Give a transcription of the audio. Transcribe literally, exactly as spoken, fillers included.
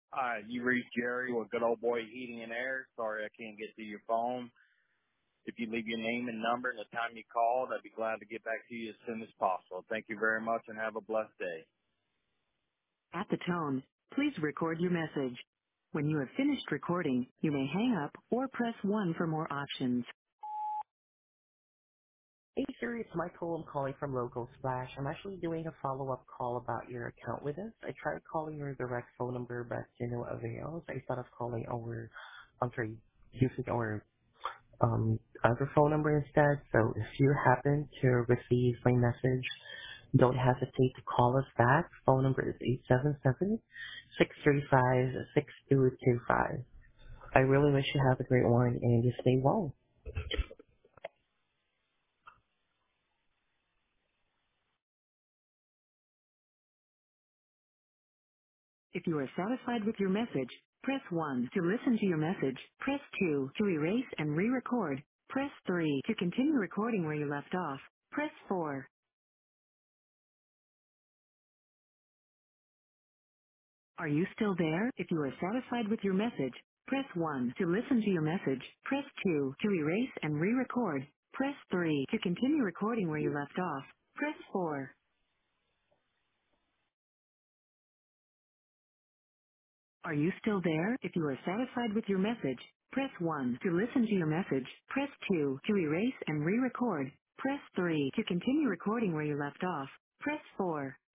Uh, you reached Jerry with Good Old Boy Heating and Air. Sorry I can't get to your phone. If you leave your name and number and the time you called, I'd be glad to get back to you as soon as possible. Thank you very much and have a blessed day. At the tone, please record your message. When you have finished recording, you may hang up or press one for more options. Hey, sir, it's Michael. I'm calling from Local Splash. I'm actually doing a follow-up call about your account with us. I tried calling your direct phone number, but to no avail. So I thought of calling our, I'm sorry, using our um, other phone number instead. So if you happen to receive my message, don't hesitate to call us back. Phone number is eight seven seven, six three five, six two two five. I really wish you have a great one and you stay well. If you are satisfied with your message, press one. To listen to your message, press two. To erase and re-record, press three. To continue recording where you left off, press four. Are you still there? If you are satisfied with your message, press one. To listen to your message, press two. To erase and re-record, press three. To continue recording where you left off, press four. Are you still there? If you are satisfied with your message, press one. To listen to your message, press two. To erase and re-record, press three. To continue recording where you left off, press four.